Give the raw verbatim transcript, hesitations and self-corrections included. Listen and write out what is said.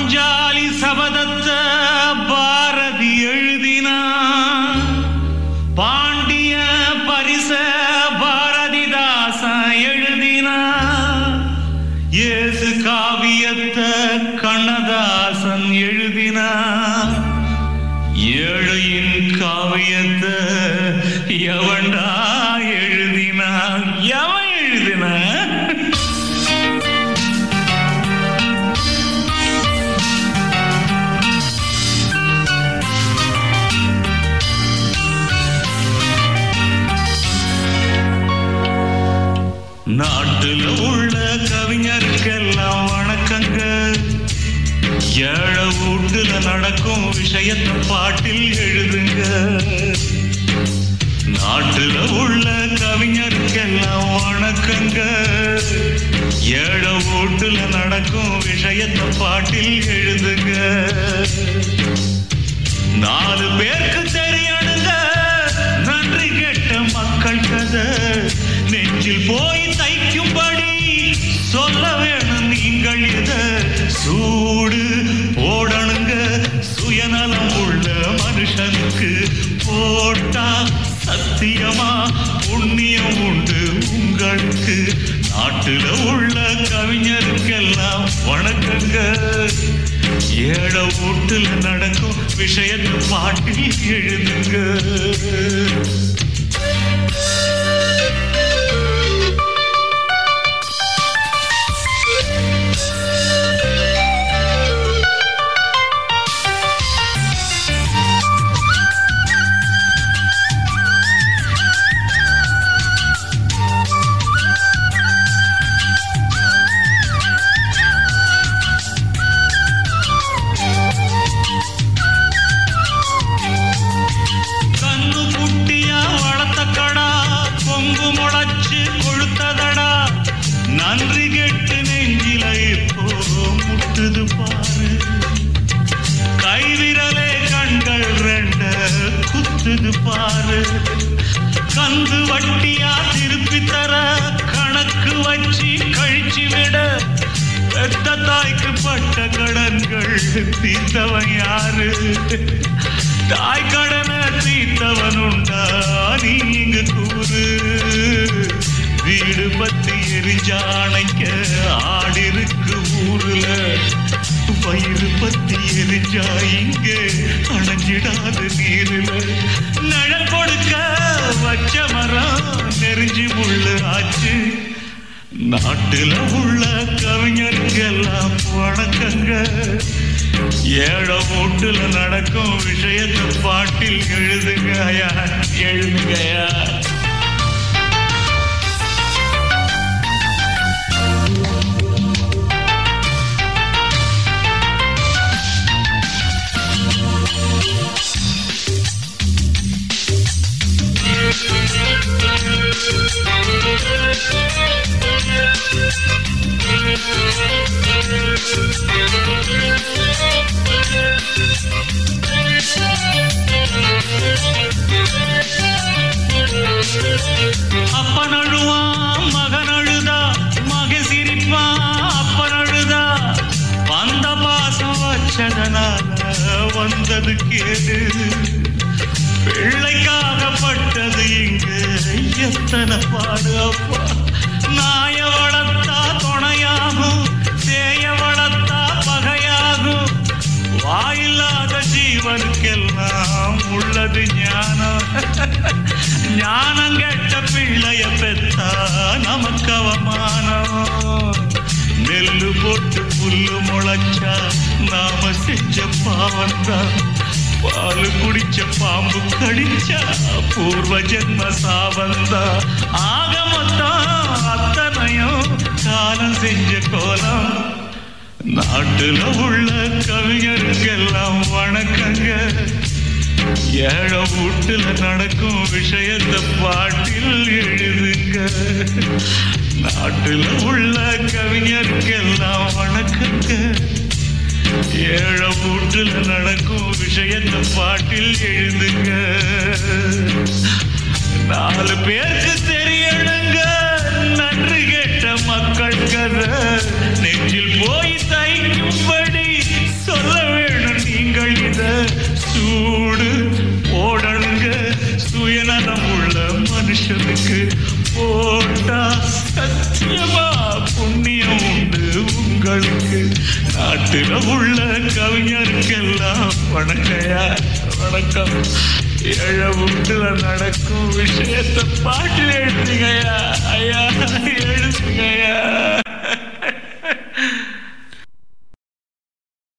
பாஞ்சாலி சபதத்த பாரதி எழுதினா, பாண்டிய பரிச பாரதிதாசன் எழுதினா, இயேசு காவியத்தை கண்ணதாசன் எழுதினா, ஏழையின் காவியத்தை எவன்டா எழுதினா? எவன் எழுதினா? நாட்டுல உள்ள கவிஞருக்கெல்லாம் வணக்கங்க. ஏழை வீட்டுல நடக்கும் விஷயத்தை பாட்டில் எழுதுங்க. நாட்டுல உள்ள கவிஞருக்கெல்லாம் வணக்கங்க. ஏழை வீட்டுல நடக்கும் விஷயத்தை பாட்டில் எழுதுங்க. நாலு பேருக்கு தெரியணுங்க நன்றி கெட்ட மக்கள் கதை. நெஞ்சில் போய் தைக்கும்படி சொல்ல வேணும் நீங்கள். இத சூடு போடணுங்க சுயநலம் உள்ள மனுஷனுக்கு. போட்டா சத்தியமா புண்ணியம் உண்டு உங்களுக்கு. நாட்டுல உள்ள கவிஞருக்கெல்லாம் வணக்கங்க. ஏழை வீட்டுல நடக்கும் விஷயத்தை பாட்டில் எழுதுங்க. நன்றி கெட்டு நெஞ்சில இப்போ முட்டுது பாரு. கைவிரலே கண்கள் ரெண்ட குத்துது பாரு. கந்து வட்டியா திருப்பி தர கணக்கு வச்சு கழிச்சு விட. பெத்த தாய்க்கு பட்ட கடன்கள் தீர்த்தவன் யாரு? தாய் கடனை தீர்த்தவன் உண்டா நீங்க கூறு. வீடு பத்தி எரிஞ்சானைக்க ஆடிருக்கு ஊருல. வயிறு பத்தி எரிஞ்சா இங்க அணைஞ்சிடாது நீருல. நிழல் கொடுக்க வச்ச மரம் நெருஞ்சி முள்ளு ஆச்சு. நாட்டுல உள்ள கவிஞருக்கெல்லாம் வணக்கங்க. ஏழை வீட்டுல நடக்கும் விஷயத்தை பாட்டில் எழுதுங்கயா எழுதுங்கயா. அப்பன் அழுவான் மகன் அழுதா, மகன் சிரிப்பான் அப்பன் அழுதா. வந்த பாசம் வச்சதனால வந்தது கேடு. பிள்ளைக்காகப்பட்டது இங்கு எத்தனை பாடு அப்பா. நாய வளர்த்தா துணையாகும், தேய வளர்த்தா பகையாகும். வாயில்லாத ஜீவனுக்கெல்லாம் உள்ளது ஞானம். ஞானம் கெட்ட பிள்ளைய பெத்தா நமக்கு அவமானம். நெல்லு போட்டு புல்லு முளைச்சா நாம செஞ்ச பாவந்தான். பால் குடிச்ச பாம்பு கடிச்சா பூர்வ ஜென்ம சாபந்தா. ஆக மொத்தம் அத்தனையும் காலம் செஞ்ச கோலம். நாட்டுல உள்ள கவிஞருக்கெல்லாம் வணக்கங்க. ஏழை வீட்டுல நடக்கும் விஷயத்தை பாட்டில் எழுதுங்க. நாட்டுல உள்ள கவிஞருக்கெல்லாம் வணக்கங்க. ஏழை வீட்டுல நடக்கும் விஷயத்தை பாட்டில் எழுதுங்க. நாலு பேருக்கு தெரியணுங்க நன்றி கெட்ட மக்கள் கதை. நெஞ்சில் போய் தைக்கும்படி மனுஷனுக்கு போட்டா சத்தியமா புண்ணியம் உண்டு உங்களுக்கு. நாட்டுல உள்ள கவிஞருக்கெல்லாம் வணக்கையா வணக்கம். ஏழ வீட்டுல நடக்கும் விஷயத்தை பாட்டில் எழுதிங்கயா.